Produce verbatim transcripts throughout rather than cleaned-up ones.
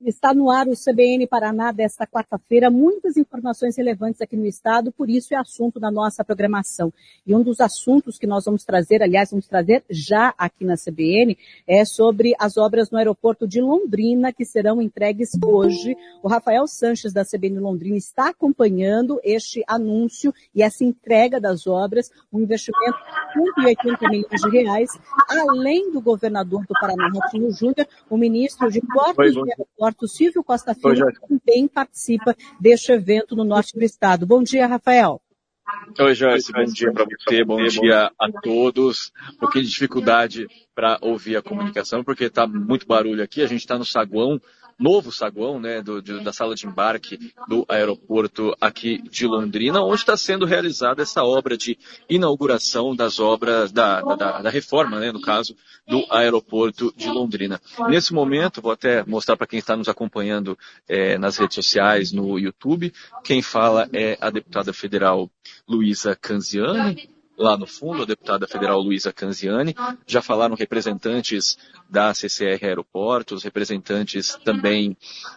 Está no ar o C B N Paraná desta quarta-feira, muitas informações relevantes aqui no estado, por isso é assunto da nossa programação. E um dos assuntos que nós vamos trazer, aliás, vamos trazer já aqui na C B N, é sobre as obras no aeroporto de Londrina, que serão entregues hoje. O Rafael Sanches, da C B N Londrina, está acompanhando este anúncio e essa entrega das obras, um investimento de cento e oitenta milhões de reais, além do governador do Paraná, Ratinho Júnior, o ministro de Portos e Aeroportos, Silvio Costa Filho, também participa deste evento no norte do estado. Bom dia, Rafael. Oi, Joyce, bom dia para você, bom dia a todos. Um pouquinho de dificuldade para ouvir a comunicação, porque está muito barulho aqui. A gente está no saguão, novo saguão, né, do, de, da sala de embarque do aeroporto aqui de Londrina, onde está sendo realizada essa obra de inauguração das obras, da, da, da reforma, né, no caso, do aeroporto de Londrina. Nesse momento, vou até mostrar para quem está nos acompanhando é, nas redes sociais, no YouTube, quem fala é a deputada federal Luísa Canziani, lá no fundo, a deputada federal Luísa Canziani. Já falaram representantes da C C R Aeroportos, representantes também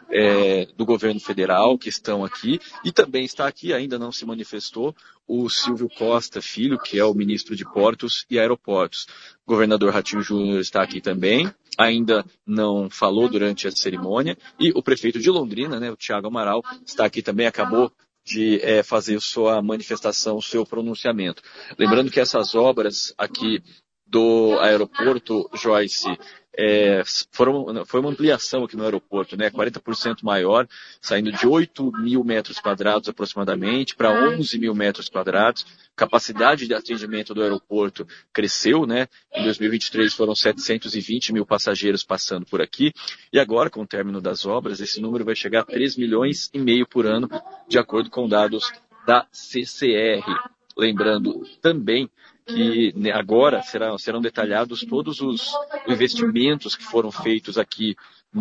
é, do governo federal que estão aqui, e também está aqui, ainda não se manifestou, o Silvio Costa Filho, que é o ministro de Portos e Aeroportos. O governador Ratinho Júnior está aqui também, ainda não falou durante a cerimônia, e o prefeito de Londrina, né, o Thiago Amaral, está aqui também, acabou de é, fazer sua manifestação, seu pronunciamento. Lembrando que essas obras aqui do aeroporto, Joyce, é, foram, foi uma ampliação aqui no aeroporto, né, quarenta por cento maior, saindo de oito mil metros quadrados aproximadamente para onze mil metros quadrados. Capacidade de atendimento do aeroporto cresceu, né? Em dois mil e vinte e três foram setecentos e vinte mil passageiros passando por aqui. E agora, com o término das obras, esse número vai chegar a três milhões e meio por ano, de acordo com dados da C C R. Lembrando também que agora serão, serão detalhados todos os investimentos que foram feitos aqui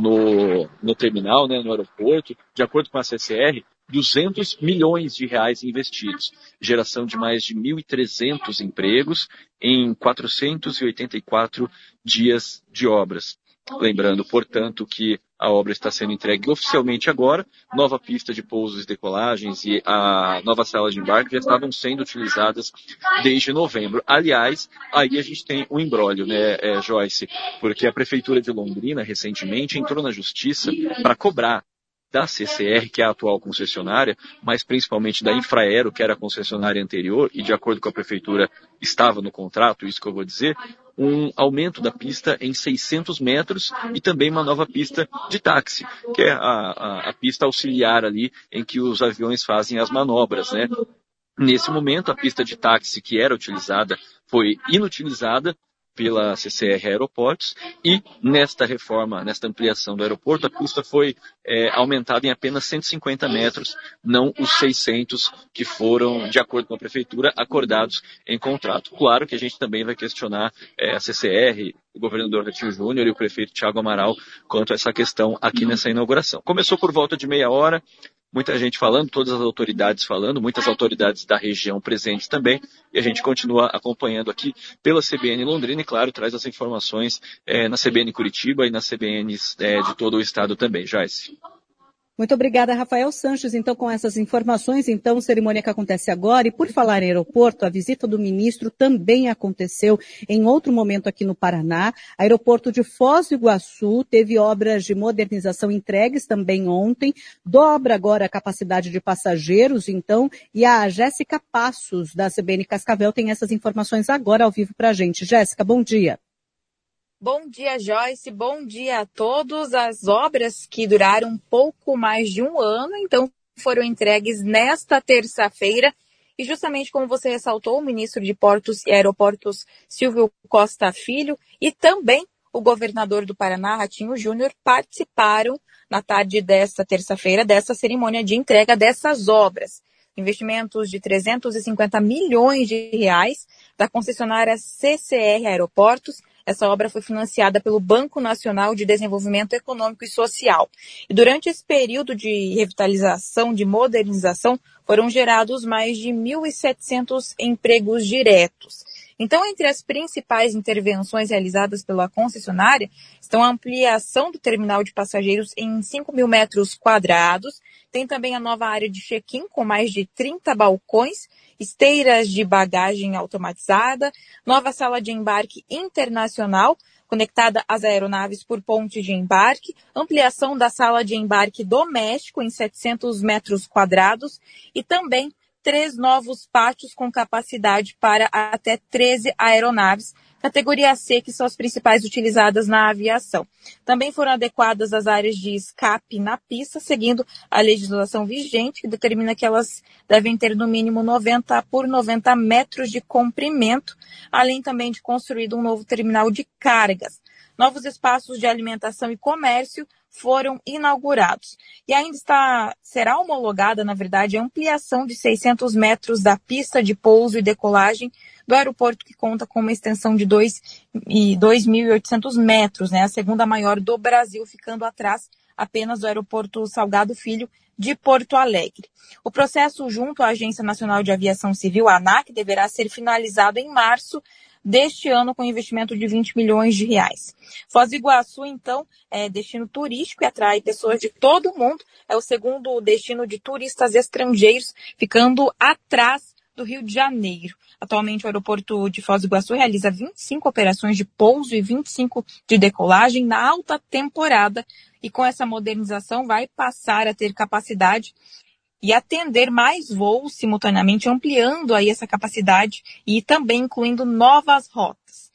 no, no terminal, né, no aeroporto. De acordo com a C C R, duzentos milhões de reais investidos, geração de mais de mil e trezentos empregos em quatrocentos e oitenta e quatro dias de obras. Lembrando, portanto, que a obra está sendo entregue oficialmente agora. Nova pista de pousos e decolagens e a nova sala de embarque já estavam sendo utilizadas desde novembro. Aliás, aí a gente tem um imbróglio, né, é, Joyce? Porque a Prefeitura de Londrina, recentemente, entrou na Justiça para cobrar da C C R, que é a atual concessionária, mas principalmente da Infraero, que era a concessionária anterior, e de acordo com a Prefeitura estava no contrato, isso que eu vou dizer, um aumento da pista em seiscentos metros e também uma nova pista de táxi, que é a, a, a pista auxiliar ali em que os aviões fazem as manobras, né? Nesse momento, a pista de táxi que era utilizada foi inutilizada pela C C R Aeroportos, e nesta reforma, nesta ampliação do aeroporto, a pista foi é, aumentada em apenas cento e cinquenta metros, não os seiscentos que foram, de acordo com a Prefeitura, acordados em contrato. Claro que a gente também vai questionar é, a C C R, o governador Ratinho Júnior e o prefeito Thiago Amaral quanto a essa questão aqui nessa inauguração. Começou por volta de meia hora, muita gente falando, todas as autoridades falando, muitas autoridades da região presentes também, e a gente continua acompanhando aqui pela C B N Londrina e, claro, traz as informações é, na C B N Curitiba e nas C B Ns é, de todo o estado também. Joyce. Muito obrigada, Rafael Sanches. Então, com essas informações, então, cerimônia que acontece agora. E por falar em aeroporto, a visita do ministro também aconteceu em outro momento aqui no Paraná. Aeroporto de Foz do Iguaçu teve obras de modernização entregues também ontem. Dobra agora a capacidade de passageiros, então. E a Jéssica Passos, da C B N Cascavel, tem essas informações agora ao vivo para a gente. Jéssica, bom dia. Bom dia, Joyce. Bom dia a todos. As obras que duraram um pouco mais de um ano, então foram entregues nesta terça-feira. E justamente como você ressaltou, o ministro de Portos e Aeroportos, Silvio Costa Filho, e também o governador do Paraná, Ratinho Júnior, participaram na tarde desta terça-feira dessa cerimônia de entrega dessas obras. Investimentos de trezentos e cinquenta milhões de reais da concessionária C C R Aeroportos. Essa obra foi financiada pelo Banco Nacional de Desenvolvimento Econômico e Social. E durante esse período de revitalização, de modernização, foram gerados mais de mil e setecentos empregos diretos. Então, entre as principais intervenções realizadas pela concessionária estão a ampliação do terminal de passageiros em cinco mil metros quadrados, tem também a nova área de check-in com mais de trinta balcões, esteiras de bagagem automatizada, nova sala de embarque internacional, conectada às aeronaves por ponte de embarque, ampliação da sala de embarque doméstico em setecentos metros quadrados e também três novos pátios com capacidade para até treze aeronaves, categoria C, que são as principais utilizadas na aviação. Também foram adequadas as áreas de escape na pista, seguindo a legislação vigente, que determina que elas devem ter no mínimo noventa por noventa metros de comprimento, além também de construído um novo terminal de cargas. Novos espaços de alimentação e comércio foram inaugurados. E ainda está, será homologada, na verdade, a ampliação de seiscentos metros da pista de pouso e decolagem do aeroporto, que conta com uma extensão de dois mil e oitocentos metros, né, a segunda maior do Brasil, ficando atrás apenas do aeroporto Salgado Filho de Porto Alegre. O processo junto à Agência Nacional de Aviação Civil, a ANAC, deverá ser finalizado em março deste ano com investimento de vinte milhões de reais. Foz do Iguaçu, então, é destino turístico e atrai pessoas de todo o mundo. É o segundo destino de turistas estrangeiros, ficando atrás do Rio de Janeiro. Atualmente, o aeroporto de Foz do Iguaçu realiza vinte e cinco operações de pouso e vinte e cinco de decolagem na alta temporada. E com essa modernização vai passar a ter capacidade e atender mais voos simultaneamente, ampliando aí essa capacidade e também incluindo novas rotas.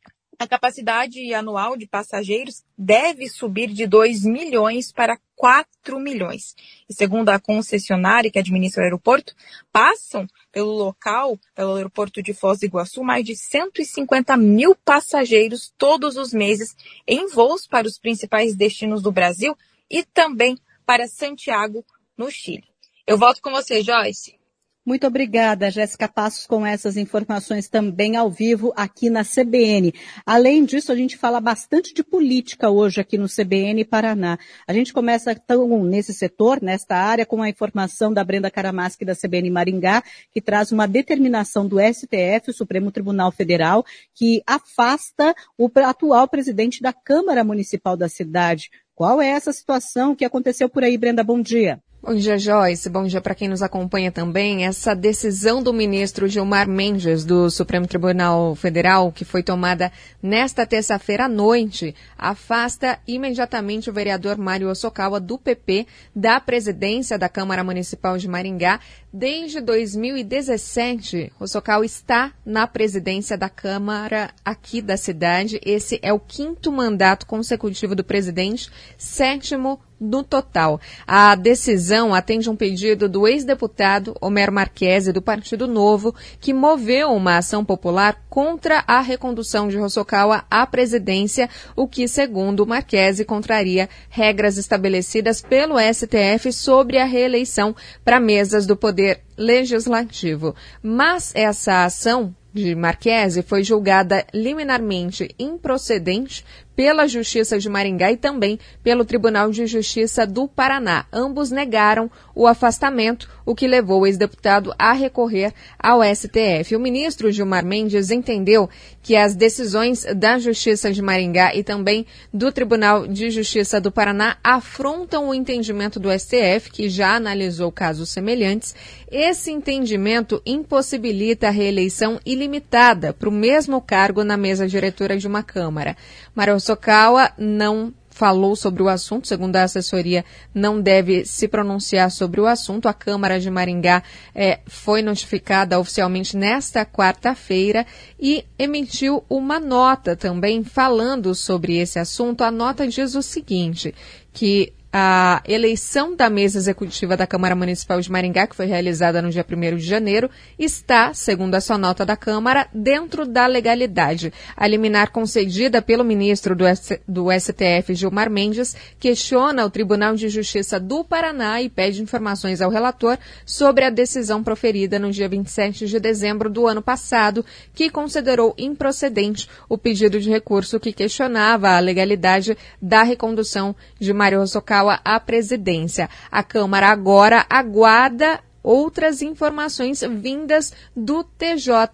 A capacidade anual de passageiros deve subir de dois milhões para quatro milhões. E segundo a concessionária que administra o aeroporto, passam pelo local, pelo aeroporto de Foz do Iguaçu, mais de cento e cinquenta mil passageiros todos os meses em voos para os principais destinos do Brasil e também para Santiago, no Chile. Eu volto com você, Joyce. Muito obrigada, Jéssica Passos, com essas informações também ao vivo aqui na C B N. Além disso, a gente fala bastante de política hoje aqui no C B N Paraná. A gente começa então nesse setor, nesta área, com a informação da Brenda Caramaschi da C B N Maringá, que traz uma determinação do S T F, o Supremo Tribunal Federal, que afasta o atual presidente da Câmara Municipal da cidade. Qual é essa situação? O que aconteceu por aí, Brenda? Bom dia. Bom dia, Joyce. Bom dia para quem nos acompanha também. Essa decisão do ministro Gilmar Mendes, do Supremo Tribunal Federal, que foi tomada nesta terça-feira à noite, afasta imediatamente o vereador Mário Hosokawa, do P P, da presidência da Câmara Municipal de Maringá. Desde dois mil e dezessete, Hosokawa está na presidência da Câmara aqui da cidade. Esse é o quinto mandato consecutivo do presidente, sétimo no total. A decisão atende um pedido do ex-deputado Homero Marchese, do Partido Novo, que moveu uma ação popular contra a recondução de Hosokawa à presidência, o que, segundo Marchese, contraria regras estabelecidas pelo S T F sobre a reeleição para mesas do Poder Legislativo. Mas essa ação de Marchese foi julgada liminarmente improcedente pela Justiça de Maringá e também pelo Tribunal de Justiça do Paraná. Ambos negaram o afastamento, o que levou o ex-deputado a recorrer ao S T F. O ministro Gilmar Mendes entendeu que as decisões da Justiça de Maringá e também do Tribunal de Justiça do Paraná afrontam o entendimento do S T F, que já analisou casos semelhantes. Esse entendimento impossibilita a reeleição ilimitada para o mesmo cargo na mesa diretora de uma Câmara. Mário Hosokawa não falou sobre o assunto, segundo a assessoria, não deve se pronunciar sobre o assunto. A Câmara de Maringá é, foi notificada oficialmente nesta quarta-feira e emitiu uma nota também falando sobre esse assunto. A nota diz o seguinte, que a eleição da mesa executiva da Câmara Municipal de Maringá, que foi realizada no dia primeiro de janeiro, está, segundo essa nota da Câmara, dentro da legalidade. A liminar concedida pelo ministro do, S- do S T F, Gilmar Mendes, questiona o Tribunal de Justiça do Paraná e pede informações ao relator sobre a decisão proferida no dia vinte e sete de dezembro do ano passado, que considerou improcedente o pedido de recurso que questionava a legalidade da recondução de Mário Hosokawa à presidência. A Câmara agora aguarda outras informações vindas do T J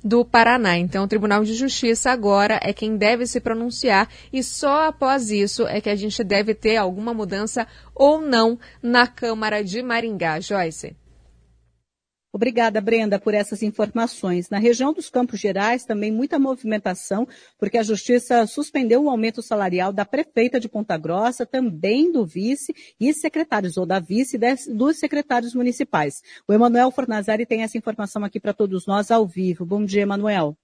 do Paraná. Então, o Tribunal de Justiça agora é quem deve se pronunciar e só após isso é que a gente deve ter alguma mudança ou não na Câmara de Maringá. Joyce. Obrigada, Brenda, por essas informações. Na região dos Campos Gerais, também muita movimentação, porque a Justiça suspendeu o aumento salarial da prefeita de Ponta Grossa, também do vice e secretários, ou da vice e dos secretários municipais. O Emanuel Fornazari tem essa informação aqui para todos nós ao vivo. Bom dia, Emanuel.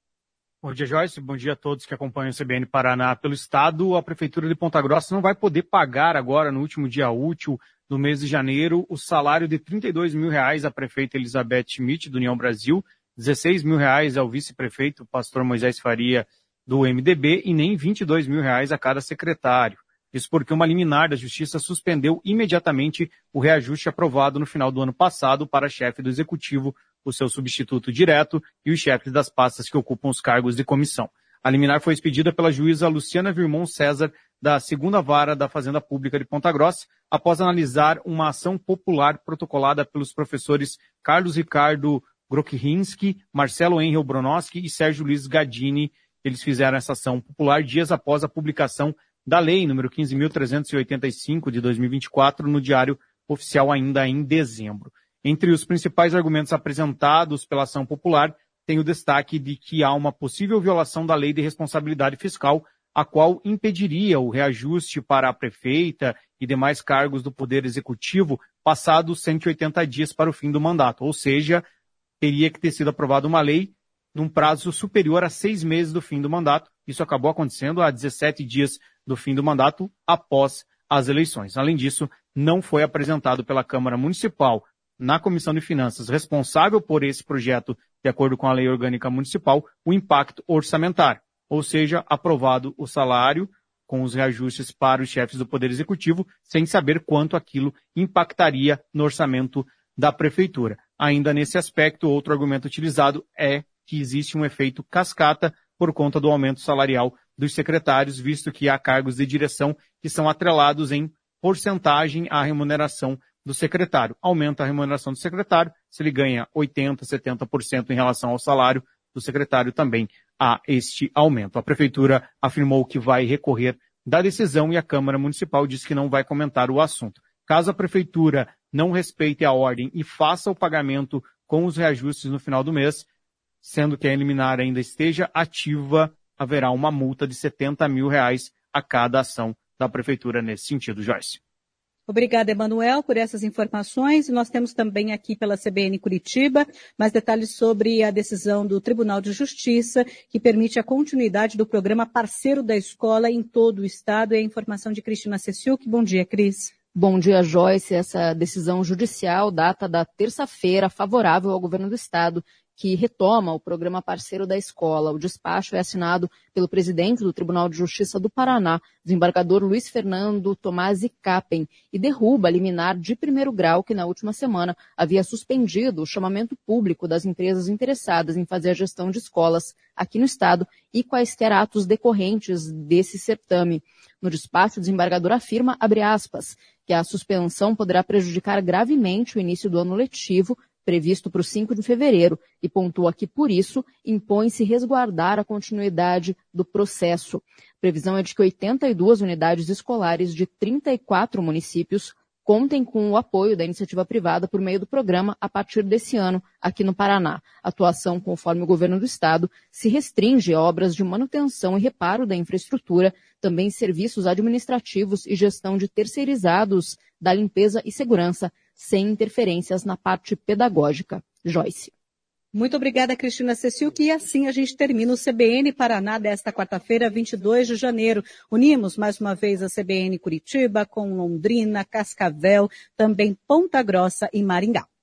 Bom dia, Joyce. Bom dia a todos que acompanham o C B N Paraná pelo Estado. A Prefeitura de Ponta Grossa não vai poder pagar agora, no último dia útil do mês de janeiro, o salário de trinta e dois mil reais à prefeita Elizabeth Schmidt, do União Brasil, dezesseis mil reais ao vice-prefeito, pastor Moisés Faria, do M D B, e nem vinte e dois mil reais a cada secretário. Isso porque uma liminar da Justiça suspendeu imediatamente o reajuste aprovado no final do ano passado para chefe do Executivo, o seu substituto direto e os chefes das pastas que ocupam os cargos de comissão. A liminar foi expedida pela juíza Luciana Virmon César, da segunda Vara da Fazenda Pública de Ponta Grossa, após analisar uma ação popular protocolada pelos professores Carlos Ricardo Grokhinski, Marcelo Henrique Bronowski e Sérgio Luiz Gadini. Eles fizeram essa ação popular dias após a publicação da Lei número quinze mil trezentos e oitenta e cinco de dois mil e vinte e quatro no Diário Oficial ainda em dezembro. Entre os principais argumentos apresentados pela ação popular, tem o destaque de que há uma possível violação da Lei de Responsabilidade Fiscal, a qual impediria o reajuste para a prefeita e demais cargos do Poder Executivo passados cento e oitenta dias para o fim do mandato. Ou seja, teria que ter sido aprovada uma lei num prazo superior a seis meses do fim do mandato. Isso acabou acontecendo a dezessete dias do fim do mandato após as eleições. Além disso, não foi apresentado pela Câmara Municipal na Comissão de Finanças responsável por esse projeto, de acordo com a Lei Orgânica Municipal, o impacto orçamentário. Ou seja, aprovado o salário com os reajustes para os chefes do Poder Executivo, sem saber quanto aquilo impactaria no orçamento da Prefeitura. Ainda nesse aspecto, outro argumento utilizado é que existe um efeito cascata por conta do aumento salarial dos secretários, visto que há cargos de direção que são atrelados em porcentagem à remuneração do secretário. Aumenta a remuneração do secretário, se ele ganha oitenta por cento, setenta por cento em relação ao salário do secretário, também há este aumento. A Prefeitura afirmou que vai recorrer da decisão e a Câmara Municipal disse que não vai comentar o assunto. Caso a Prefeitura não respeite a ordem e faça o pagamento com os reajustes no final do mês, sendo que a liminar ainda esteja ativa, haverá uma multa de setenta mil reais a cada ação da Prefeitura nesse sentido, Joyce. Obrigada, Emanuel, por essas informações. Nós temos também aqui pela C B N Curitiba mais detalhes sobre a decisão do Tribunal de Justiça que permite a continuidade do programa Parceiro da Escola em todo o estado. É a informação de Cristina Ceciuk. Bom dia, Cris. Bom dia, Joyce. Essa decisão judicial data da terça-feira, favorável ao governo do estado, que retoma o programa Parceiro da Escola. O despacho é assinado pelo presidente do Tribunal de Justiça do Paraná, desembargador Luiz Fernando Tomasi Capen, e derruba a liminar de primeiro grau que na última semana havia suspendido o chamamento público das empresas interessadas em fazer a gestão de escolas aqui no estado e quaisquer atos decorrentes desse certame. No despacho, o desembargador afirma, abre aspas, que a suspensão poderá prejudicar gravemente o início do ano letivo, previsto para o cinco de fevereiro, e pontua que, por isso, impõe-se resguardar a continuidade do processo. A previsão é de que oitenta e duas unidades escolares de trinta e quatro municípios contem com o apoio da iniciativa privada por meio do programa a partir desse ano aqui no Paraná. A atuação, conforme o governo do estado, se restringe a obras de manutenção e reparo da infraestrutura, também serviços administrativos e gestão de terceirizados da limpeza e segurança, sem interferências na parte pedagógica. Joyce. Muito obrigada, Cristina Ceciuk. E assim a gente termina o C B N Paraná desta quarta-feira, vinte e dois de janeiro. Unimos mais uma vez a C B N Curitiba com Londrina, Cascavel, também Ponta Grossa e Maringá.